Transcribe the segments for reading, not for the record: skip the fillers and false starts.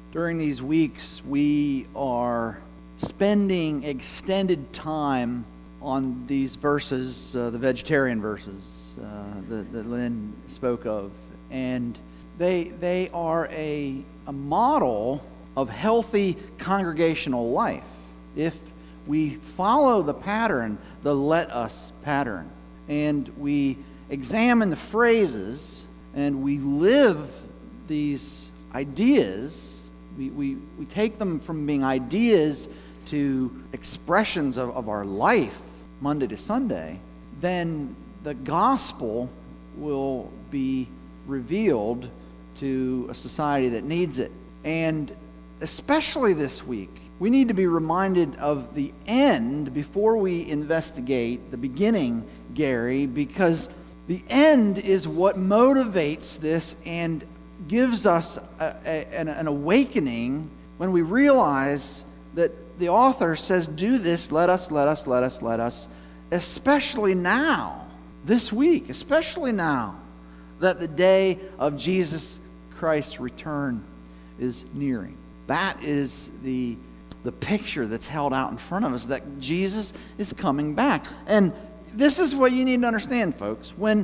During these weeks, we are spending extended time on these verses, the vegetarian verses that Lynn spoke of. And they are a model of healthy congregational life. If we follow the pattern, the let us pattern, and we examine the phrases and we live these ideas, we take them from being ideas to expressions of our life Monday to Sunday, then the gospel will be revealed to a society that needs it. And especially this week, we need to be reminded of the end before we investigate the beginning, Gary, because the end is what motivates this and gives us an awakening when we realize that the author says, do this, let us, especially now, this week, especially now, that the day of Jesus Christ's return is nearing. That is the picture that's held out in front of us, that Jesus is coming back. And this is what you need to understand, folks. When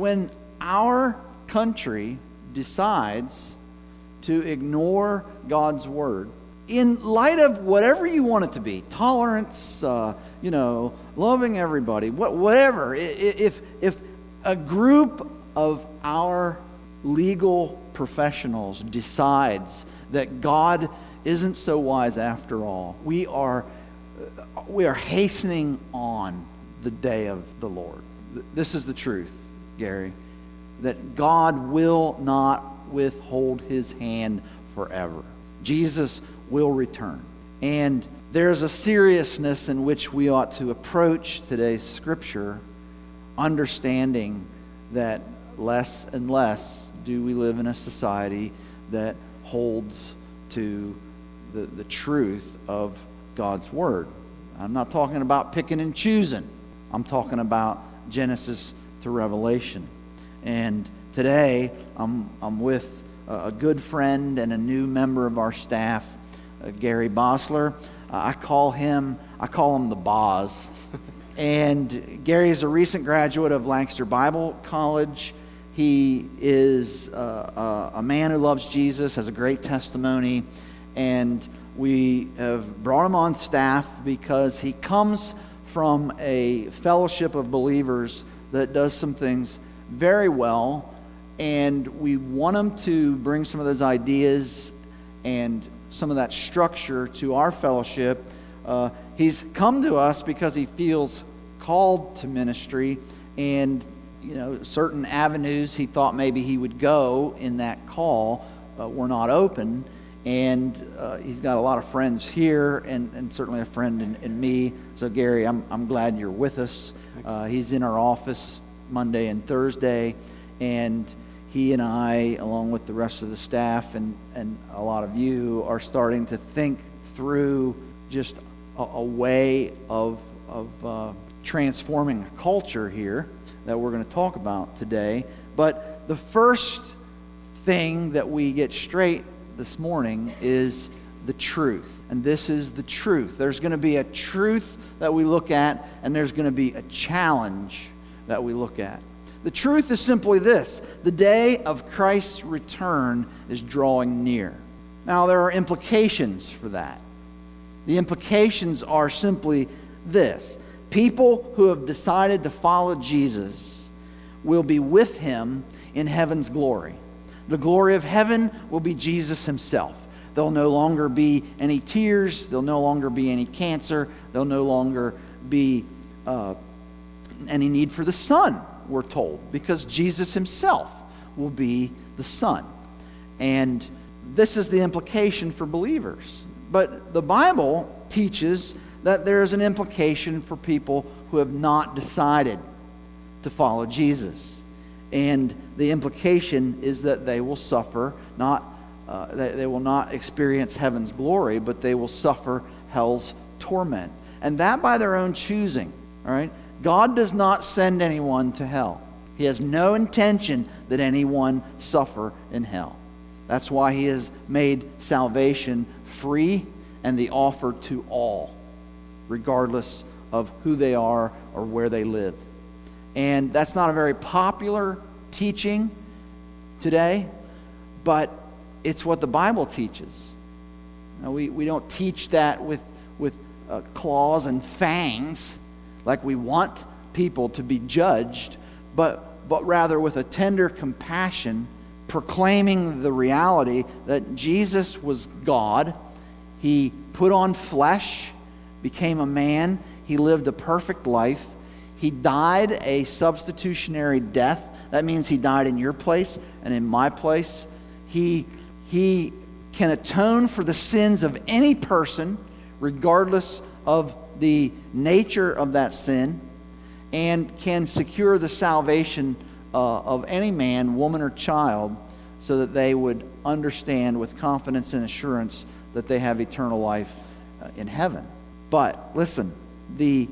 our country decides to ignore God's word, in light of whatever you want it to be, tolerance, loving everybody, whatever, if a group of our legal professionals decides that God isn't so wise after all, we are hastening on the day of the Lord. This is the truth, Gary, that God will not withhold his hand forever. Jesus will return. And there's a seriousness in which we ought to approach today's scripture, understanding that less and less do we live in a society that holds to the truth of God's word. I'm not talking about picking and choosing. I'm talking about Genesis to Revelation. And today I'm with a good friend and a new member of our staff, Gary Bosler. I call him the Boz. And Gary is a recent graduate of Lancaster Bible College. He is a man who loves Jesus, has a great testimony, and we have brought him on staff because he comes from a fellowship of believers that does some things very well, and we want him to bring some of those ideas and some of that structure to our fellowship. He's come to us because he feels called to ministry, and certain avenues he thought maybe he would go in that call were not open. And he's got a lot of friends here, and certainly a friend in me. So Gary, I'm glad you're with us. He's in our office Monday and Thursday, and he and I, along with the rest of the staff and a lot of you, are starting to think through just a way of transforming a culture here that we're going to talk about today. But the first thing that we get straight this morning is the truth. And this is the truth. There's going to be a truth that we look at, and there's going to be a challenge that we look at. The truth is simply this: the day of Christ's return is drawing near. Now, there are implications for that. The implications are simply this: people who have decided to follow Jesus will be with him in heaven's glory. The glory of heaven will be Jesus himself. There'll no longer be any tears. There'll no longer be any cancer. There'll no longer be any need for the sun, we're told, because Jesus himself will be the sun. And this is the implication for believers. But the Bible teaches that there is an implication for people who have not decided to follow Jesus. And the implication is that they will suffer, they will not experience heaven's glory, but they will suffer hell's torment. And that by their own choosing. All right? God does not send anyone to hell. He has no intention that anyone suffer in hell. That's why he has made salvation free and the offer to all, regardless of who they are or where they live. And that's not a very popular teaching today, but it's what the Bible teaches. Now, we don't teach that with claws and fangs, like we want people to be judged, but rather with a tender compassion, proclaiming the reality that Jesus was God. He put on flesh, became a man. He lived a perfect life. He died a substitutionary death. That means he died in your place and in my place. He can atone for the sins of any person, regardless of the nature of that sin, and can secure the salvation of any man, woman, or child, so that they would understand with confidence and assurance that they have eternal life in heaven. But listen, the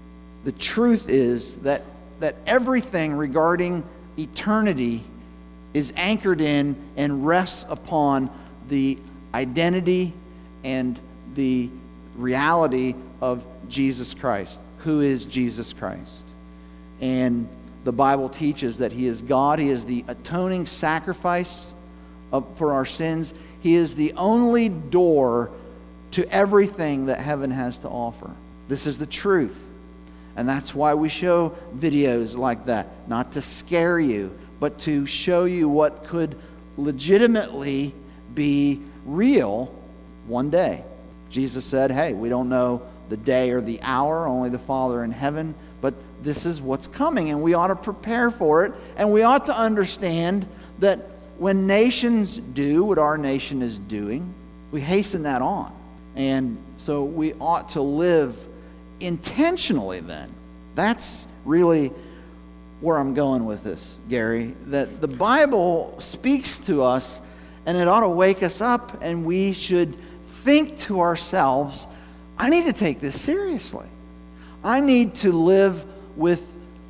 truth is that everything regarding eternity is anchored in and rests upon the identity and the reality of Jesus Christ. Who is Jesus Christ? And the Bible teaches that he is God. He is the atoning sacrifice for our sins. He is the only door to everything that heaven has to offer. This is the truth. And that's why we show videos like that. Not to scare you, but to show you what could legitimately be real one day. Jesus said, hey, we don't know the day or the hour, only the Father in heaven, but this is what's coming, and we ought to prepare for it, and we ought to understand that when nations do what our nation is doing, we hasten that on. And so we ought to live intentionally then. That's really where I'm going with this, Gary, that the Bible speaks to us, and it ought to wake us up, and we should think to ourselves, I need to take this seriously. I need to live with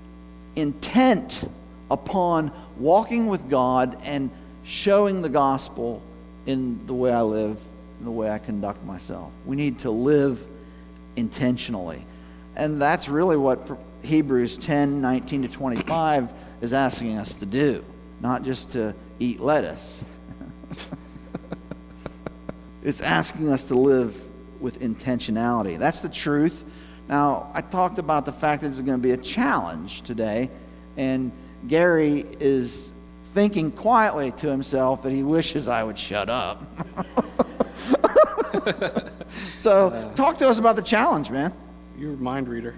intent upon walking with God and showing the gospel in the way I live, in the way I conduct myself. We need to live intentionally. And that's really what Hebrews 10:19-25 is asking us to do, not just to eat lettuce. It's asking us to live with intentionality. That's the truth. Now, I talked about the fact that there's going to be a challenge today, and Gary is thinking quietly to himself that he wishes I would shut up. So, talk to us about the challenge, man. You're a mind reader.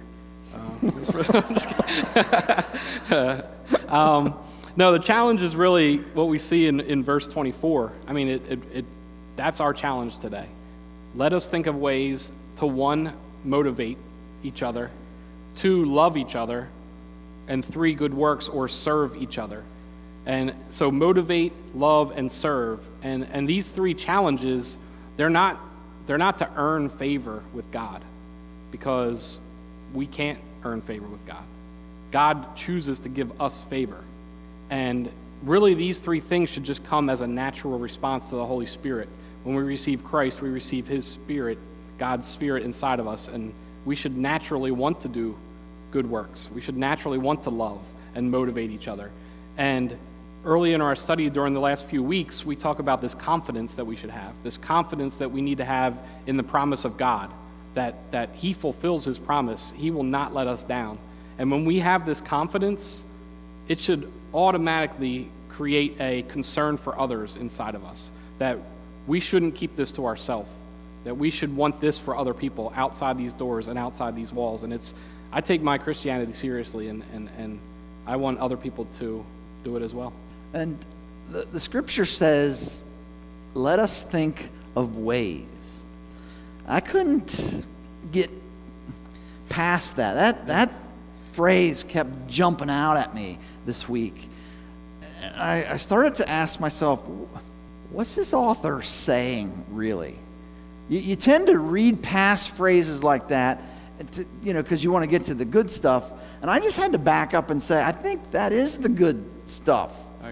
No, the challenge is really what we see in verse 24. I mean, that's our challenge today. Let us think of ways to, 1, motivate each other, 2, love each other, and 3, good works or serve each other. And so motivate, love, and serve. And these 3 challenges, they're not to earn favor with God, because we can't earn favor with God. God chooses to give us favor. And really these 3 things should just come as a natural response to the Holy Spirit. When we receive Christ, we receive his Spirit, God's Spirit inside of us, and we should naturally want to do good works. We should naturally want to love and motivate each other. And early in our study during the last few weeks, we talk about this confidence that we should have, this confidence that we need to have in the promise of God, that he fulfills his promise. He will not let us down. And when we have this confidence, it should automatically create a concern for others inside of us, that we shouldn't keep this to ourselves, that we should want this for other people outside these doors and outside these walls. And I take my Christianity seriously, and I want other people to do it as well. And the scripture says, let us think of ways. I couldn't get past that. That phrase kept jumping out at me this week. And I started to ask myself, what's this author saying, really? You tend to read past phrases like that, because you want to get to the good stuff. And I just had to back up and say, I think that is the good stuff. I agree.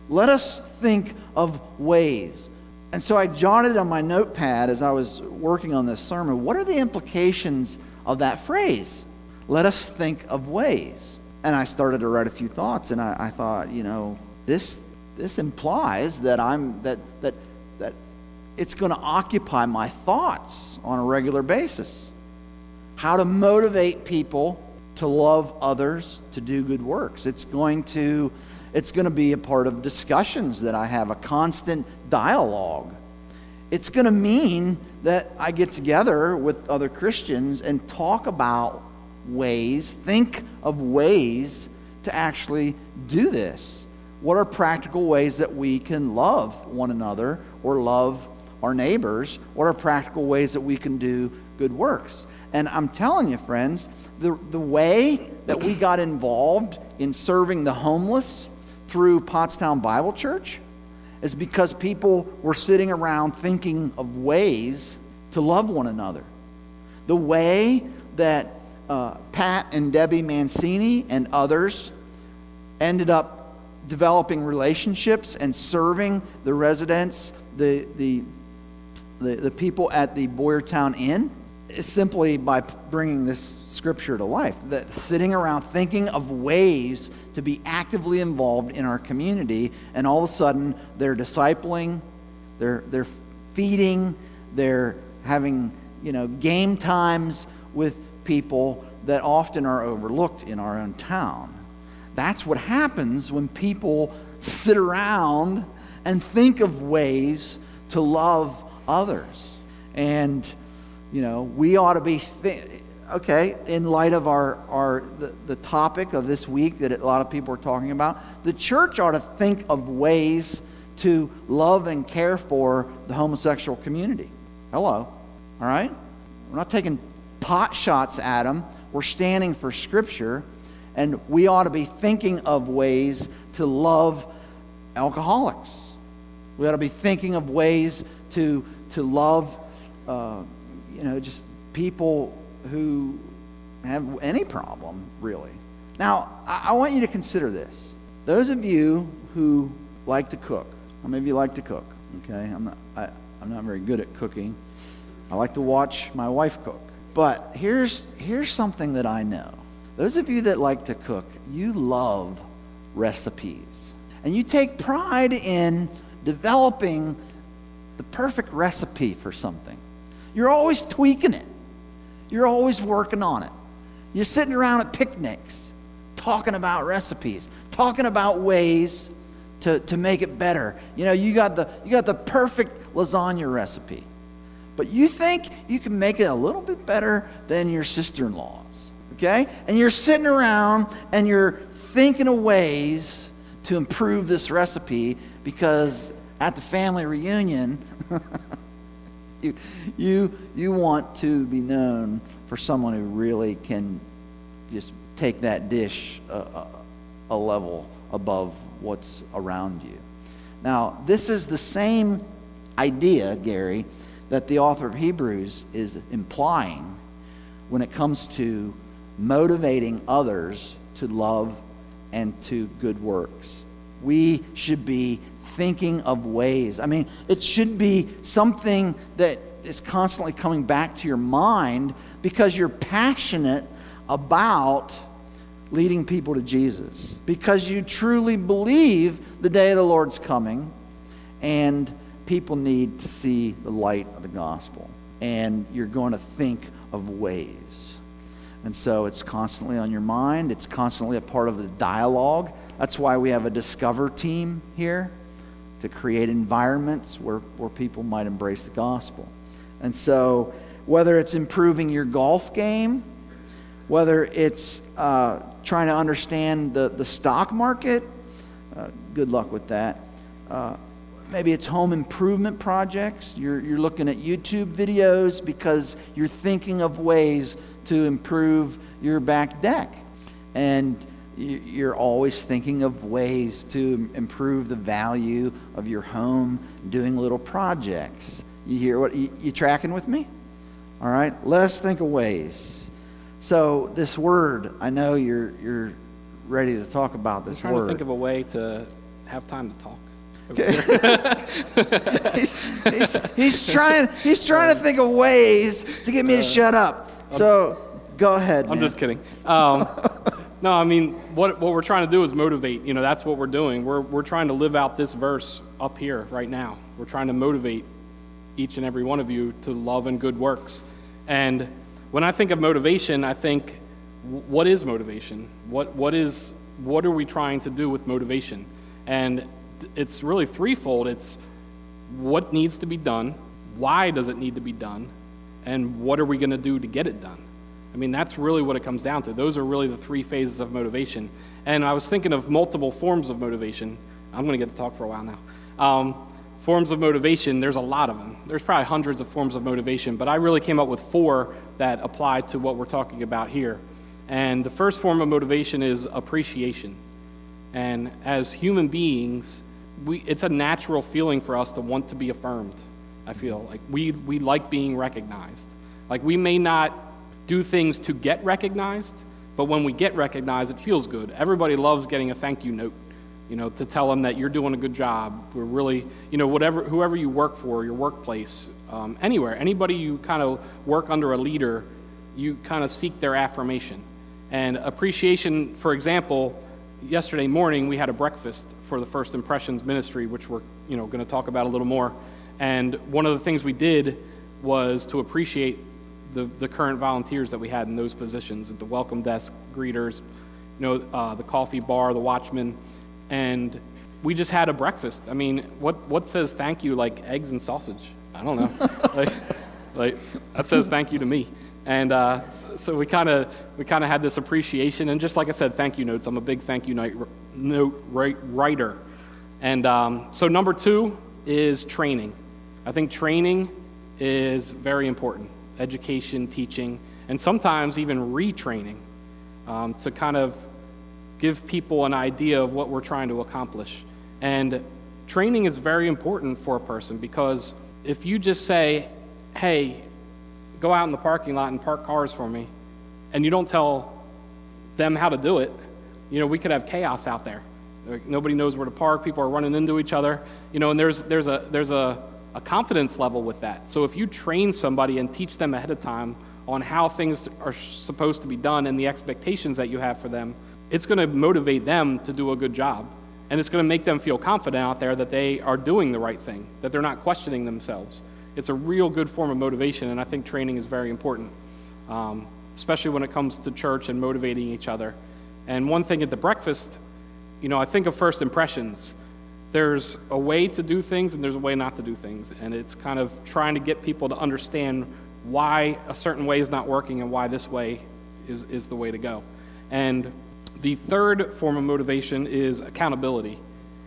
Let us think of ways. And so I jotted on my notepad as I was working on this sermon, what are the implications of that phrase? Let us think of ways. And I started to write a few thoughts, and I thought, this implies that that it's going to occupy my thoughts on a regular basis. How to motivate people to love others, to do good works. It's going to be a part of discussions that I have, a constant dialogue. It's going to mean that I get together with other Christians and talk about ways, think of ways to actually do this. What are practical ways that we can love one another or love our neighbors? What are practical ways that we can do good works? And I'm telling you, friends, the way that we got involved in serving the homeless through Pottstown Bible Church is because people were sitting around thinking of ways to love one another. The way that Pat and Debbie Mancini and others ended up developing relationships and serving the residents, the people at the Boyertown Inn, is simply by bringing this scripture to life. That sitting around thinking of ways to be actively involved in our community, and all of a sudden they're discipling, they're feeding, they're having game times with people that often are overlooked in our own town. That's what happens when people sit around and think of ways to love others. And we ought to be in light of the topic of this week that a lot of people are talking about, the church ought to think of ways to love and care for the homosexual community. Hello. All right? We're not taking pot shots at them. We're standing for Scripture, and we ought to be thinking of ways to love alcoholics. We ought to be thinking of ways to love just people who have any problem, really. Now, I want you to consider this. Those of you who like to cook, how many of you like to cook? Okay, I'm not very good at cooking. I like to watch my wife cook. But here's something that I know. Those of you that like to cook, you love recipes. And you take pride in developing the perfect recipe for something. You're always tweaking it. You're always working on it. You're sitting around at picnics talking about recipes, talking about ways to make it better. You got the perfect lasagna recipe. But you think you can make it a little bit better than your sister-in-law's, okay? And you're sitting around and you're thinking of ways to improve this recipe because at the family reunion, you want to be known for someone who really can just take that dish a level above what's around you. Now, this is the same idea, Gary, that the author of Hebrews is implying when it comes to motivating others to love and to good works. We should be thinking of ways. It should be something that is constantly coming back to your mind because you're passionate about leading people to Jesus. Because you truly believe the day of the Lord's coming and people need to see the light of the gospel. And you're going to think of ways. And so it's constantly on your mind. It's constantly a part of the dialogue. That's why we have a Discover team here, to create environments where people might embrace the gospel. And so whether it's improving your golf game, whether it's trying to understand the stock market, good luck with that. Maybe it's home improvement projects. You're looking at YouTube videos because you're thinking of ways to improve your back deck. And you're always thinking of ways to improve the value of your home, doing little projects. You hear what? You tracking with me? All right, let us think of ways. So this word, I know you're ready to talk about this I'm trying word. to think of a way to have time to talk. he's trying to think of ways to get me to shut up. So go ahead, man. I'm just kidding. No, I mean, what we're trying to do is motivate. That's what we're doing. We're trying to live out this verse up here right now. We're trying to motivate each and every one of you to love and good works. And when I think of motivation, I think, what is motivation? What are we trying to do with motivation? And it's really threefold. It's what needs to be done, why does it need to be done, and what are we going to do to get it done? I mean, that's really what it comes down to. Those are really the three phases of motivation. And I was thinking of multiple forms of motivation. I'm going to get to talk for a while now. Forms of motivation, there's a lot of them. There's probably hundreds of forms of motivation, but I really came up with 4 that apply to what we're talking about here. And the first form of motivation is appreciation. And as human beings, it's a natural feeling for us to want to be affirmed, I feel. Like we like being recognized. Like we may not do things to get recognized, but when we get recognized, it feels good. Everybody loves getting a thank you note, to tell them that you're doing a good job. We're really, whoever you work for, your workplace, anywhere, anybody you kind of work under a leader, you kind of seek their affirmation. And appreciation, for example, yesterday morning we had a breakfast for the First Impressions ministry, which we're going to talk about a little more. And one of the things we did was to appreciate the current volunteers that we had in those positions, at the welcome desk, greeters, the coffee bar, the watchman, and we just had a breakfast. I mean, what says thank you like eggs and sausage? I don't know. like that says thank you to me. And so we kind of had this appreciation, and just like I said, thank you notes. I'm a big thank you note writer. And so number 2 is training. I think training is very important. Education, teaching, and sometimes even retraining to kind of give people an idea of what we're trying to accomplish. And training is very important for a person, because if you just say, hey, go out in the parking lot and park cars for me, and you don't tell them how to do it, we could have chaos out there. Like, nobody knows where to park, people are running into each other, and there's a confidence level with that. So if you train somebody and teach them ahead of time on how things are supposed to be done and the expectations that you have for them, it's going to motivate them to do a good job. And it's going to make them feel confident out there that they are doing the right thing, that they're not questioning themselves. It's a real good form of motivation, and I think training is very important, especially when it comes to church and motivating each other. And one thing at the breakfast, I think of first impressions. There's a way to do things and there's a way not to do things. And it's kind of trying to get people to understand why a certain way is not working and why this way is the way to go. And the third form of motivation is accountability.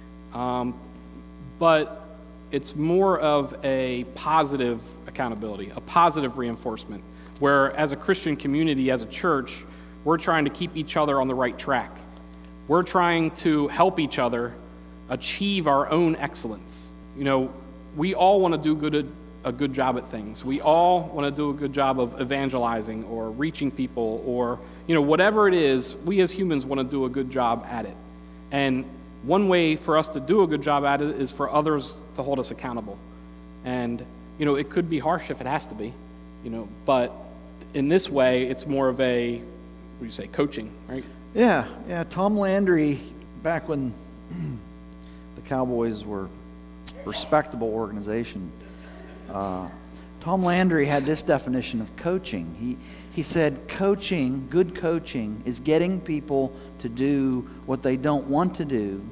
But it's more of a positive accountability, a positive reinforcement, where as a Christian community, as a church, we're trying to keep each other on the right track. We're trying to help each other achieve our own excellence. We all want to do a good job at things. We all want to do a good job of evangelizing or reaching people, or whatever it is, we as humans want to do a good job at it. And one way for us to do a good job at it is for others to hold us accountable. And it could be harsh if it has to be, but in this way it's more of a, what do you say, coaching, right? Yeah. Tom Landry, back when the Cowboys were a respectable organization, Tom Landry had this definition of coaching. He said, good coaching is getting people to do what they don't want to do,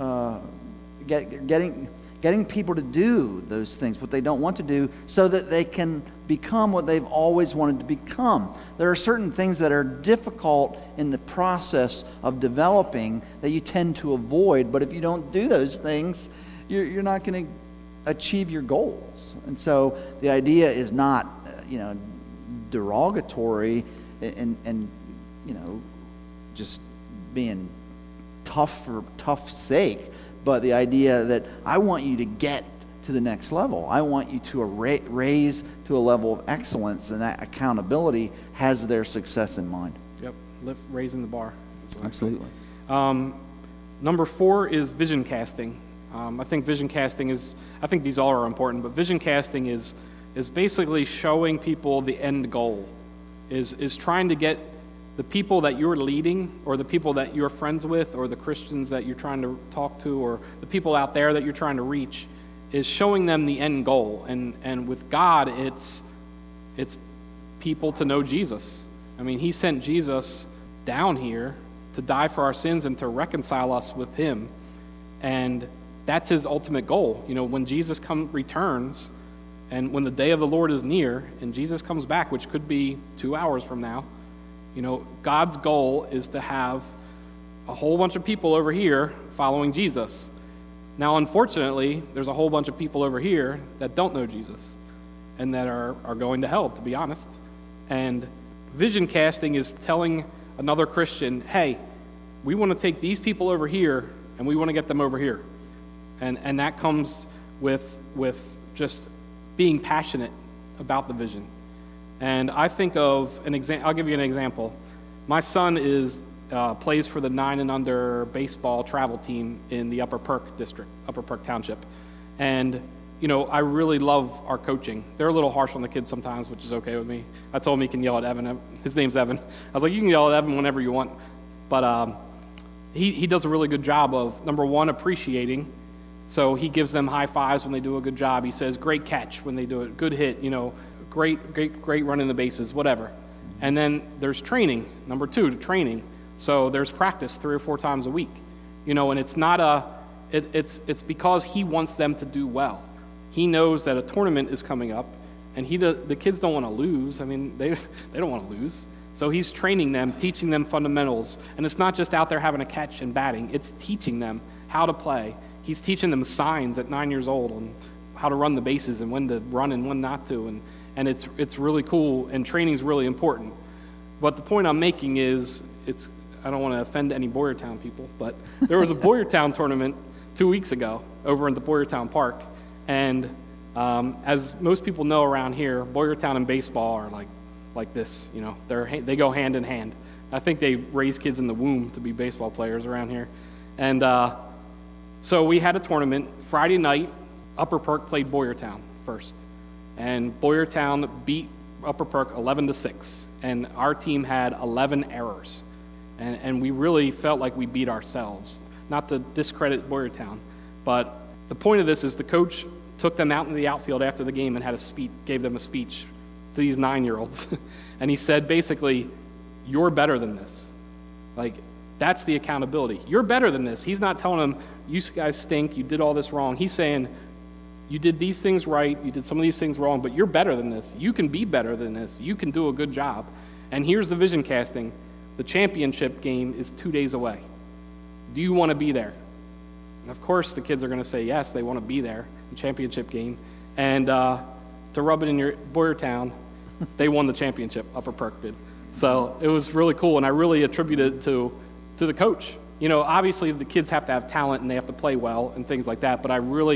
getting people to do those things, what they don't want to do, so that they can become what they've always wanted to become. There are certain things that are difficult in the process of developing that you tend to avoid, but if you don't do those things, you're not going to achieve your goals. And so the idea is not, derogatory and just being tough for tough's sake, but the idea that I want you to get to the next level. I want you to raise to a level of excellence, and that accountability has their success in mind. Yep, raising the bar. Absolutely. Number 4 is vision casting. I think these all are important, but vision casting is basically showing people the end goal, is trying to get the people that you're leading, or the people that you're friends with, or the Christians that you're trying to talk to, or the people out there that you're trying to reach, is showing them the end goal. And with God, it's people to know Jesus. I mean, he sent Jesus down here to die for our sins and to reconcile us with him. And that's his ultimate goal. You know, when Jesus returns, and when the day of the Lord is near, and Jesus comes back, which could be 2 hours from now, you know, God's goal is to have a whole bunch of people over here following Jesus. Now, unfortunately, there's a whole bunch of people over here that don't know Jesus and that are going to hell, to be honest. And vision casting is telling another Christian, hey, we want to take these people over here and we want to get them over here. And that comes with just being passionate about the vision. And I think of I'll give you an example. My son plays for the 9 and under baseball travel team in the Upper Perk district, Upper Perk Township. And, you know, I really love our coaching. They're a little harsh on the kids sometimes, which is okay with me. I told him he can yell at Evan. His name's Evan. I was like, you can yell at Evan whenever you want. But he does a really good job of, number 1, appreciating. So he gives them high fives when they do a good job. He says, great catch when they do it, good hit, you know, great running the bases, whatever. And then there's training, number 2, training. So there's practice 3 or 4 times a week, you know, and it's not it's because he wants them to do well. He knows that a tournament is coming up, and the kids don't want to lose. I mean, they don't want to lose. So he's training them, teaching them fundamentals, and it's not just out there having a catch and batting. It's teaching them how to play. He's teaching them signs at 9 years old on how to run the bases and when to run and when not to, and it's really cool, and training's really important. But the point I'm making is, I don't want to offend any Boyertown people, but there was a Boyertown tournament 2 weeks ago over in the Boyertown Park, and as most people know around here, Boyertown and baseball are like this, you know, they go hand in hand. I think they raise kids in the womb to be baseball players around here. And so we had a tournament. Friday night, Upper Perk played Boyertown first. And Boyertown beat Upper Perk 11-6. And our team had 11 errors. And we really felt like we beat ourselves. Not to discredit Boyertown, but the point of this is the coach took them out into the outfield after the game and gave them a speech to these 9-year-olds. And he said, basically, you're better than this. Like, that's the accountability. You're better than this. He's not telling them, you guys stink, you did all this wrong. He's saying, you did these things right, you did some of these things wrong, but you're better than this. You can be better than this. You can do a good job. And here's the vision casting. The championship game is 2 days away. Do you want to be there? And of course, the kids are going to say yes, they want to be there, the championship game. And to rub it in your Boyertown, they won the championship, Upper Perk did. So it was really cool, and I really attribute it to the coach. You know, obviously the kids have to have talent and they have to play well and things like that, but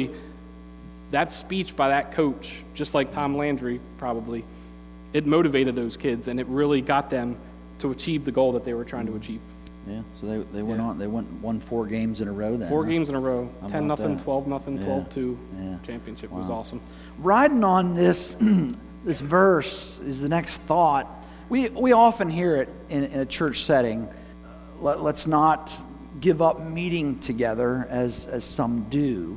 that speech by that coach, just like Tom Landry probably, it motivated those kids, and it really got them to achieve the goal that they were trying to achieve. Yeah, so they went on. They won 4 games in a row then. 4 games in a row, 10-0, 12-0, 12-2. Yeah. Championship Wow. was awesome. Riding on this this verse is the next thought. We often hear it in a church setting. Let's not give up meeting together as some do.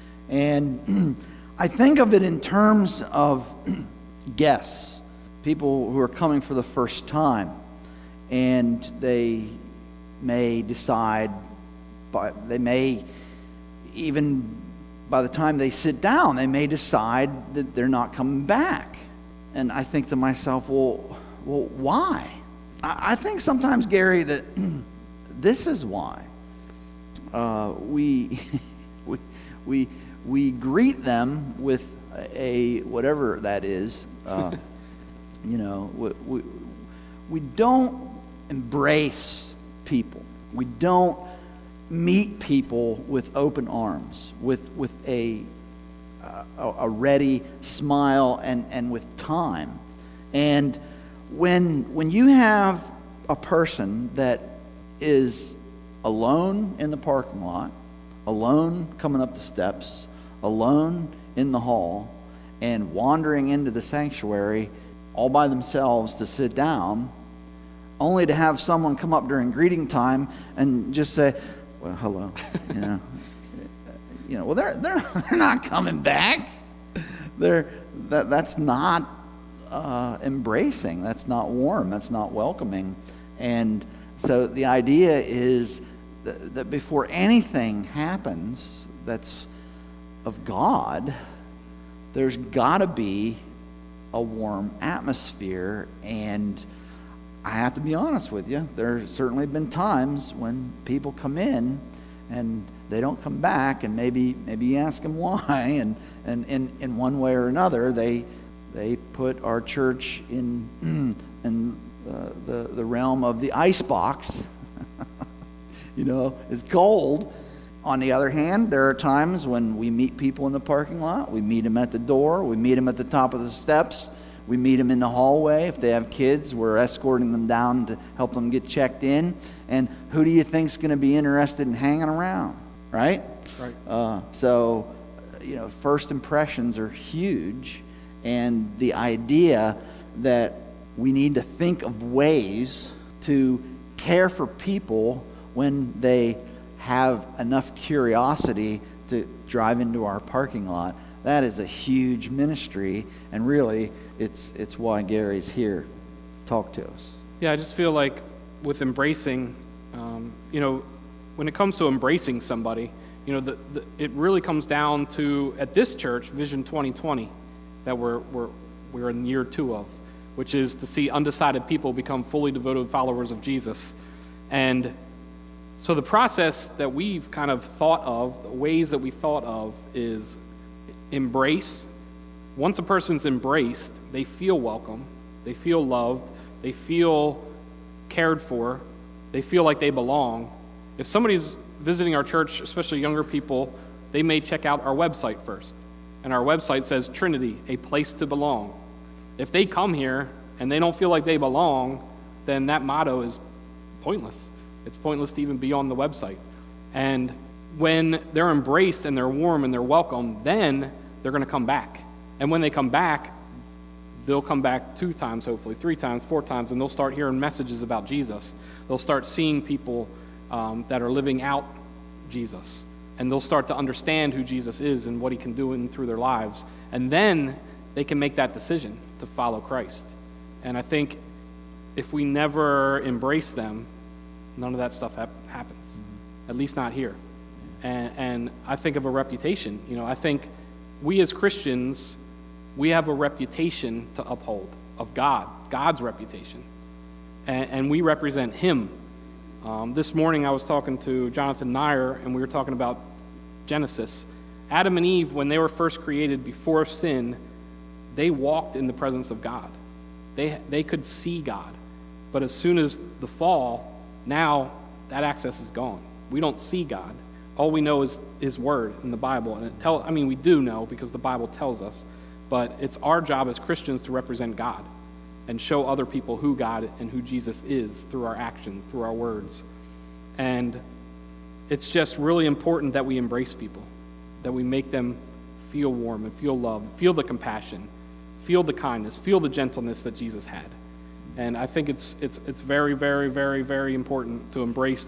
And I think of it in terms of guests, people who are coming for the first time, and they may decide, they may even, by the time they sit down, they may decide that they're not coming back. And I think to myself, well, why? I think sometimes, Gary, that this is why. We greet them with a whatever that is. You know, we don't embrace people. We don't meet people with open arms, with a ready smile and with time. And when you have a person that is alone in the parking lot, alone coming up the steps, alone in the hall, and wandering into the sanctuary all by themselves to sit down, only to have someone come up during greeting time and just say, well, hello, well, they're not coming back. That's not embracing. That's not warm. That's not welcoming. And so the idea is that before anything happens that's of God, there's got to be a warm atmosphere. And I have to be honest with you, there's certainly been times when people come in and they don't come back, and maybe you ask them why, and in one way or another they put our church in the realm of the ice box. It's cold. On the other hand, there are times when we meet people in the parking lot. We meet them at the door. We meet them at the top of the steps. We meet them in the hallway. If they have kids, we're escorting them down to help them get checked in. And who do you think's going to be interested in hanging around, right? Right. So, first impressions are huge. And the idea that we need to think of ways to care for people when they have enough curiosity to drive into our parking lot, that is a huge ministry, and really it's why Gary's here. Talk to us. Yeah, I just feel like with embracing, when it comes to embracing somebody, it really comes down to, at this church, Vision 2020, that we're in year 2 of, which is to see undecided people become fully devoted followers of Jesus. And so the process that we've kind of thought of, the ways that we thought of, is embrace. Once a person's embraced, they feel welcome, they feel loved, they feel cared for, they feel like they belong. If somebody's visiting our church, especially younger people, they may check out our website first. And our website says Trinity, a place to belong. If they come here and they don't feel like they belong, then that motto is pointless. It's pointless to even be on the website. And when they're embraced and they're warm and they're welcome, then they're going to come back. And when they come back, they'll come back 2 times, hopefully 3 times, 4 times, and they'll start hearing messages about Jesus. They'll start seeing people that are living out Jesus. And they'll start to understand who Jesus is and what he can do in through their lives. And then they can make that decision to follow Christ. And I think if we never embrace them, none of that stuff happens, at least not here. And I think of a reputation. I think we as Christians, we have a reputation to uphold of God's reputation. And we represent him. This morning I was talking to Jonathan Nair, and we were talking about Genesis. Adam and Eve, when they were first created before sin, they walked in the presence of God. They could see God. But as soon as the fall, now that access is gone. We don't see God. All we know is his word in the Bible. And we do know because the Bible tells us. But it's our job as Christians to represent God and show other people who God and who Jesus is through our actions, through our words. And it's just really important that we embrace people, that we make them feel warm and feel love, feel the compassion, feel the kindness, feel the gentleness that Jesus had. And I think it's very, very, very, very important to embrace.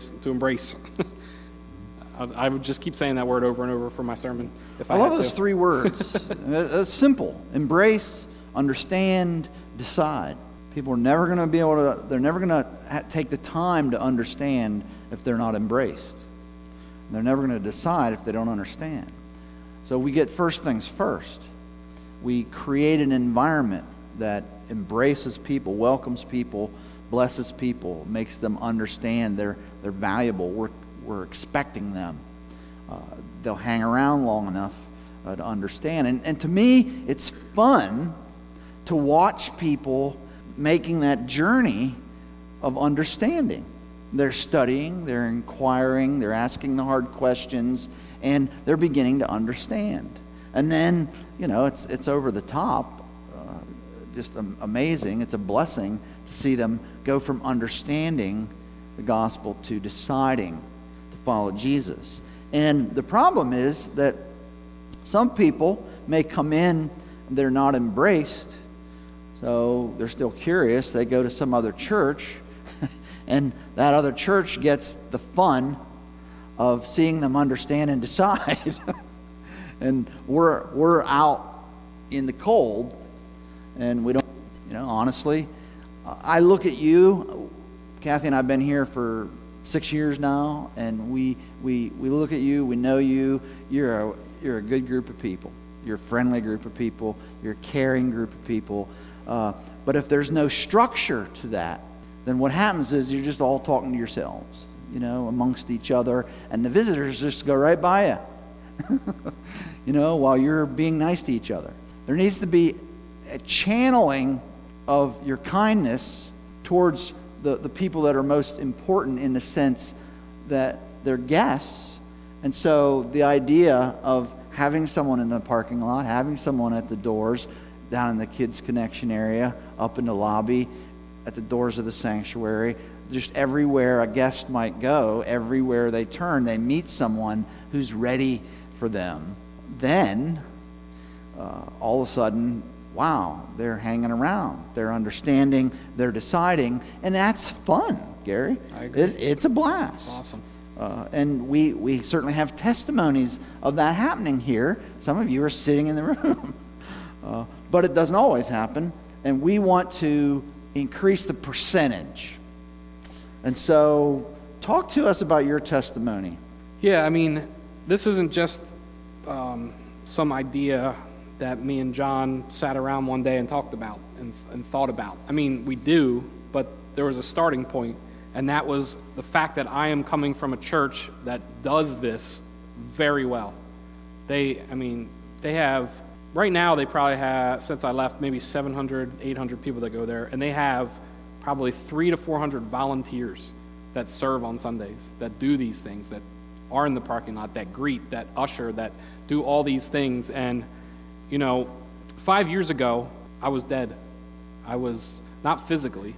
I would just keep saying that word over and over for my sermon. I love those 3 words. It's simple. Embrace, understand, decide. People are never going to be able to, they're never going to take the time to understand if they're not embraced. They're never going to decide if they don't understand. So we get first things first. We create an environment that embraces people, welcomes people, blesses people, makes them understand they're valuable. We're expecting them. They'll hang around long enough to understand. And to me, it's fun to watch people making that journey of understanding. They're studying, they're inquiring, they're asking the hard questions, and they're beginning to understand. And then, it's over the top. Just amazing. It's a blessing to see them go from understanding the gospel to deciding to follow Jesus. And the problem is that some people may come in, they're not embraced, so they're still curious. They go to some other church, and that other church gets the fun of seeing them understand and decide. And we're out in the cold, and we don't, honestly, I look at you, Kathy and I have been here for 6 years now, and we look at you, we know you, you're a good group of people. You're a friendly group of people. You're a caring group of people. But if there's no structure to that, then what happens is you're just all talking to yourselves, amongst each other, and the visitors just go right by you, while you're being nice to each other. There needs to be a channeling of your kindness towards the people that are most important, in the sense that they're guests. And so the idea of having someone in the parking lot, having someone at the doors, down in the Kids Connection area, up in the lobby, at the doors of the sanctuary, just everywhere a guest might go, everywhere they turn, they meet someone who's ready for them. Then, all of a sudden, wow, they're hanging around, they're understanding, they're deciding, and that's fun, Gary. I agree. It's a blast. That's awesome. And we certainly have testimonies of that happening here. Some of you are sitting in the room. But it doesn't always happen, and we want to increase the percentage. And so, talk to us about your testimony. Yeah, this isn't just some idea that me and John sat around one day and talked about and thought about. We do, but there was a starting point, and that was the fact that I am coming from a church that does this very well. They have, right now they probably have, since I left, maybe 700, 800 people that go there, and they have probably 300 to 400 volunteers that serve on Sundays, that do these things, that are in the parking lot, that greet, that usher, that do all these things. And 5 years ago, I was dead. I was not physically.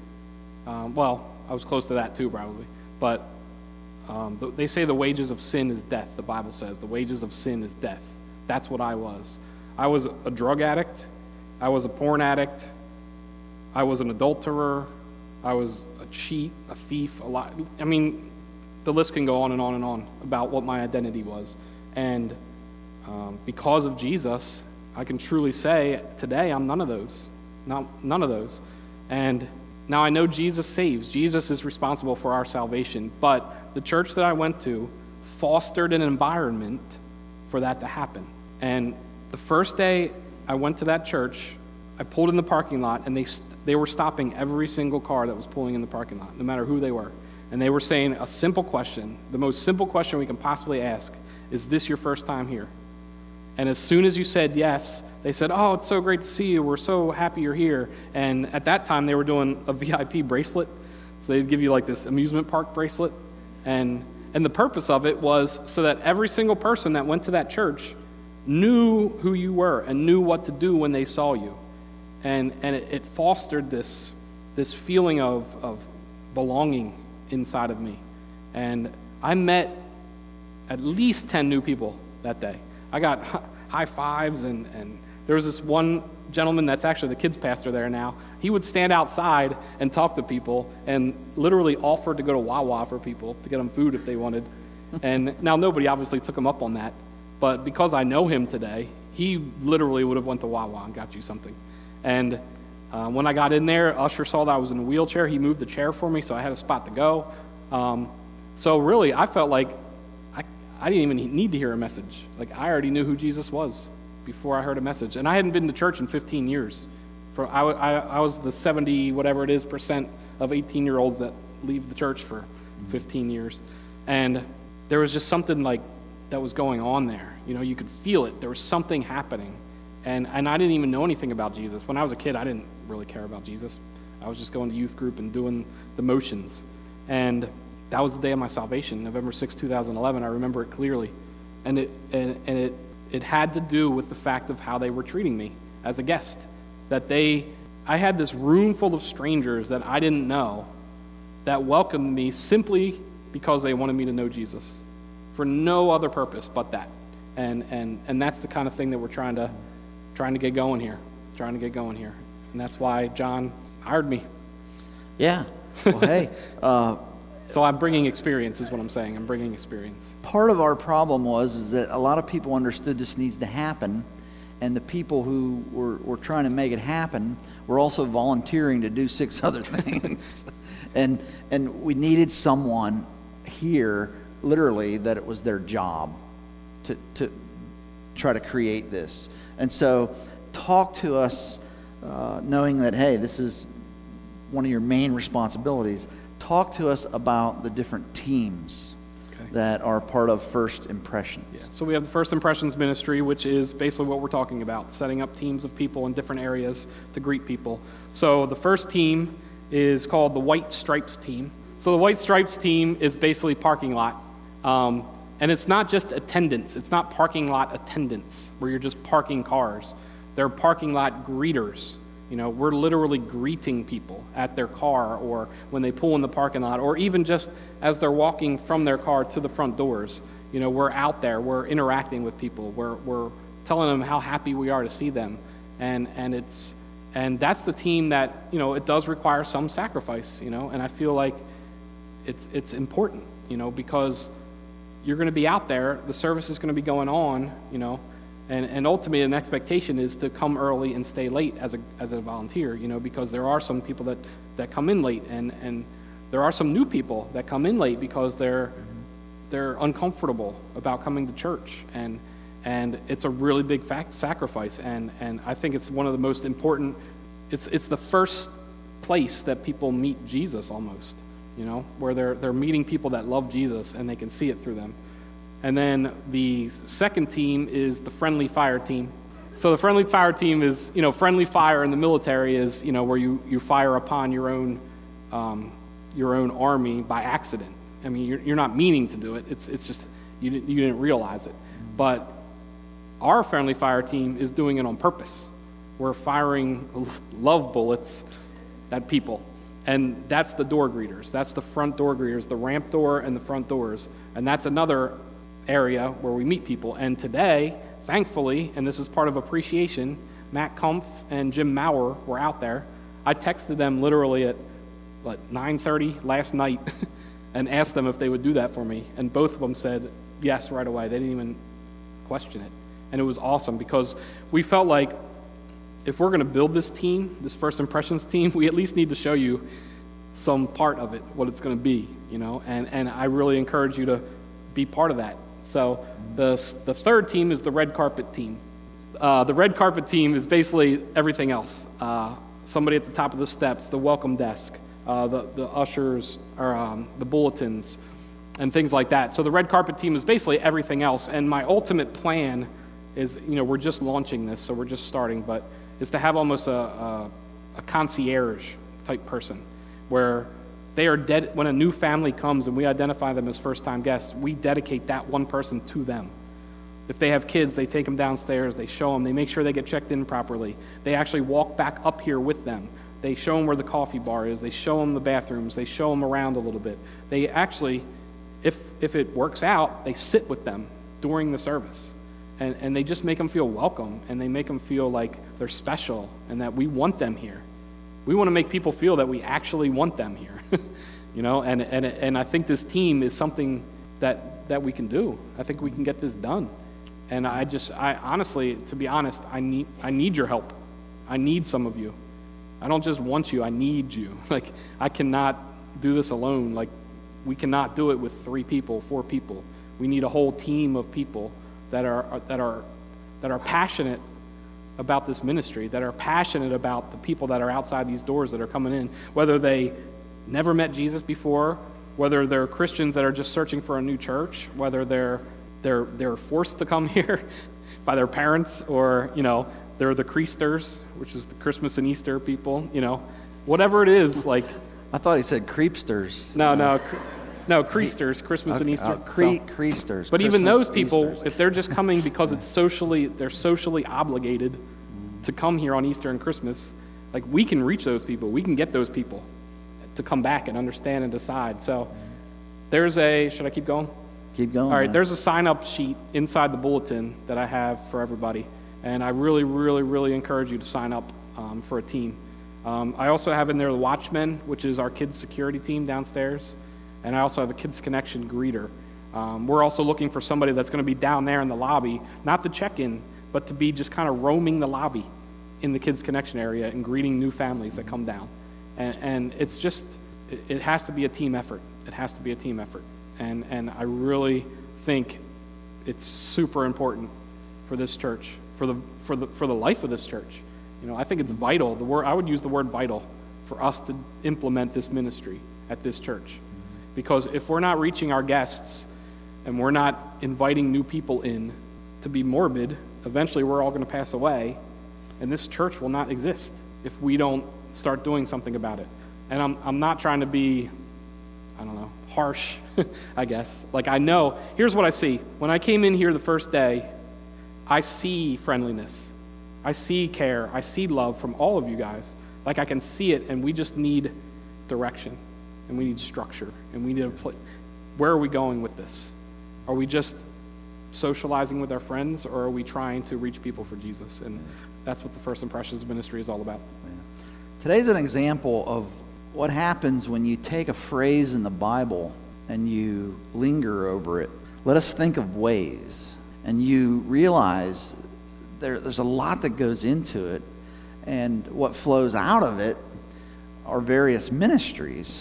I was close to that too, probably. But they say the wages of sin is death. The Bible says the wages of sin is death. That's what I was. I was a drug addict. I was a porn addict. I was an adulterer. I was a cheat, a thief, a lot. The list can go on and on and on about what my identity was. And because of Jesus, I can truly say today I'm none of those. None of those. And now I know Jesus saves. Jesus is responsible for our salvation. But the church that I went to fostered an environment for that to happen. And the first day I went to that church, I pulled in the parking lot, and they were stopping every single car that was pulling in the parking lot, no matter who they were. And they were saying a simple question, the most simple question we can possibly ask: is this your first time here? And as soon as you said yes, they said, "Oh, it's so great to see you. We're so happy you're here." And at that time, they were doing a VIP bracelet. So they'd give you like this amusement park bracelet. And the purpose of it was so that every single person that went to that church knew who you were and knew what to do when they saw you. And it fostered this feeling of belonging inside of me. And I met at least 10 new people that day. I got high fives, and there was this one gentleman that's actually the kids pastor there now. He would stand outside and talk to people and literally offer to go to Wawa for people to get them food if they wanted. And now nobody obviously took him up on that, but because I know him today, he literally would have went to Wawa and got you something. And when I got in there, Usher saw that I was in a wheelchair. He moved the chair for me, so I had a spot to go. So really, I felt like I didn't even need to hear a message. Like, I already knew who Jesus was before I heard a message. And I hadn't been to church in 15 years. I was the 70, whatever it is, percent of 18-year-olds that leave the church for 15 years. And there was just something like that was going on there. You could feel it. There was something happening. And I didn't even know anything about Jesus. When I was a kid, I didn't really care about Jesus. I was just going to youth group and doing the motions. And that was the day of my salvation, November 6, 2011. I remember it clearly. And it had to do with the fact of how they were treating me as a guest. I had this room full of strangers that I didn't know that welcomed me simply because they wanted me to know Jesus, for no other purpose but that. And that's the kind of thing that we're trying to get going here, and that's why John hired me. Yeah. Well, hey. So I'm bringing experience, is what I'm saying. I'm bringing experience. Part of our problem is that a lot of people understood this needs to happen, and the people who were trying to make it happen were also volunteering to do 6 other things. and we needed someone here, literally, that it was their job to try to create this. And so talk to us knowing that, hey, this is one of your main responsibilities. Talk to us about the different teams that are part of First Impressions. Yeah. So we have the First Impressions ministry, which is basically what we're talking about, setting up teams of people in different areas to greet people. So the first team is called the White Stripes team. So the White Stripes team is basically parking lot. And it's not just attendance. It's not parking lot attendants where you're just parking cars. They're parking lot greeters. We're literally greeting people at their car or when they pull in the parking lot, or even just as they're walking from their car to the front doors. We're out there. We're interacting with people. We're telling them how happy we are to see them. And that's the team that, it does require some sacrifice, and I feel like it's important, because you're going to be out there, the service is going to be going on, and ultimately an expectation is to come early and stay late as a volunteer, because there are some people that come in late, and there are some new people that come in late because they're uncomfortable about coming to church, and it's a really big sacrifice, and I think it's one of the most important. It's the first place that people meet Jesus almost, where they're meeting people that love Jesus and they can see it through them. And then the second team is the Friendly Fire team. So the Friendly Fire team is, friendly fire in the military is, where you fire upon your own army by accident. I mean, you're not meaning to do it. It's just you didn't realize it. But our Friendly Fire team is doing it on purpose. We're firing love bullets at people. And that's the door greeters. That's the front door greeters, the ramp door and the front doors. And that's another area where we meet people. And today, thankfully, and this is part of appreciation, Matt Kumpf and Jim Maurer were out there. I texted them literally at 9:30 last night and asked them if they would do that for me. And both of them said yes right away. They didn't even question it. And it was awesome because we felt like if we're going to build this team, this First Impressions team, we at least need to show you some part of it, what it's going to be, and I really encourage you to be part of that. So the third team is the Red Carpet team. The Red Carpet team is basically everything else. Somebody at the top of the steps, the welcome desk, the ushers, or the bulletins, and things like that. So the Red Carpet team is basically everything else. And my ultimate plan is, we're just launching this, so we're just starting, but is to have almost a concierge type person where they are when a new family comes and we identify them as first-time guests, we dedicate that one person to them. If they have kids, they take them downstairs, they show them, they make sure they get checked in properly. They actually walk back up here with them. They show them where the coffee bar is, they show them the bathrooms, they show them around a little bit. They actually, if it works out, they sit with them during the service. And they just make them feel welcome, and they make them feel like they're special and that we want them here. We want to make people feel that we actually want them here, and I think this team is something that we can do. I think we can get this done. And I honestly, to be honest, I need your help. I need some of you. I don't just want you, I need you. I cannot do this alone. We cannot do it with 3 people, 4 people. We need a whole team of people that are passionate about this ministry, that are passionate about the people that are outside these doors that are coming in, whether they never met Jesus before, whether they're Christians that are just searching for a new church, whether they're forced to come here by their parents, or they're the Creasters, which is the Christmas and Easter people, whatever it is. I thought he said creepsters. No, Creasters, Christmas and Easter. Creasters. But even those people, Easters. if they're just coming because they're socially obligated to come here on Easter and Christmas, we can reach those people. We can get those people to come back and understand and decide. So should I keep going? Keep going. All right, man. there's a sign-up sheet inside the bulletin that I have for everybody, and I really, really, really encourage you to sign up for a team. I also have in there the Watchmen, which is our kids' security team downstairs, and I also have a Kids Connection greeter. We're also looking for somebody that's going to be down there in the lobby, not to check in, but to be just kind of roaming the lobby in the Kids Connection area and greeting new families that come down. And it's just, it has to be a team effort. It has to be a team effort. And I really think it's super important for this church, for the life of this church. I think it's vital. I would use the word vital for us to implement this ministry at this church. Because if we're not reaching our guests and we're not inviting new people in, to be morbid, eventually we're all going to pass away, and this church will not exist if we don't start doing something about it. And I'm not trying to be, harsh, I guess. I know, here's what I see. When I came in here the first day, I see friendliness. I see care. I see love from all of you guys. I can see it, and we just need direction, and we need structure, and we need a place. Where are we going with this? Are we just socializing with our friends, or are we trying to reach people for Jesus? And that's what the First Impressions ministry is all about. Today's an example of what happens when you take a phrase in the Bible and you linger over it. Let us think of ways. And you realize there's a lot that goes into it, and what flows out of it are various ministries,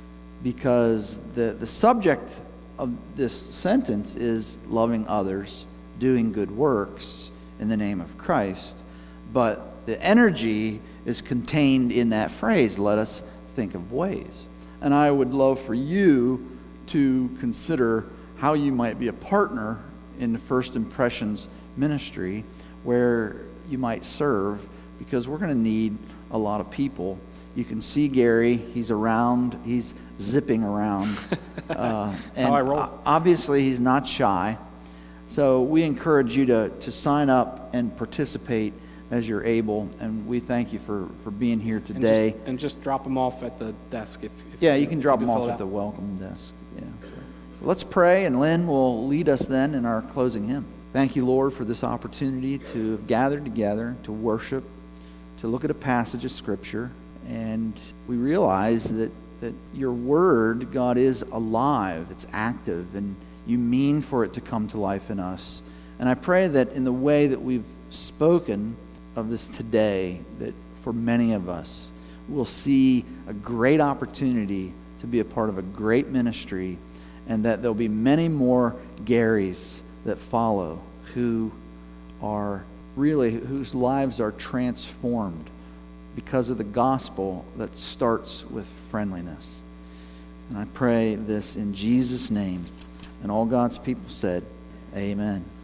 because the subject of this sentence is loving others, doing good works in the name of Christ, but the energy is contained in that phrase, let us think of ways. And I would love for you to consider how you might be a partner in the First Impressions ministry, where you might serve, because we're going to need a lot of people. You can see Gary, he's around, he's zipping around. And how I roll. Obviously he's not shy. So we encourage you to sign up and participate as you're able, and we thank you for being here today. And just drop them off at the desk. If you can drop them off at the welcome desk. Yeah. So let's pray, and Lynn will lead us then in our closing hymn. Thank you, Lord, for this opportunity to have gathered together, to worship, to look at a passage of Scripture, and we realize that your Word, God, is alive, it's active, and you mean for it to come to life in us. And I pray that in the way that we've spoken of this today, that for many of us, we'll see a great opportunity to be a part of a great ministry, and that there'll be many more Garys that follow whose lives are transformed because of the gospel that starts with friendliness. And I pray this in Jesus' name. And all God's people said, amen.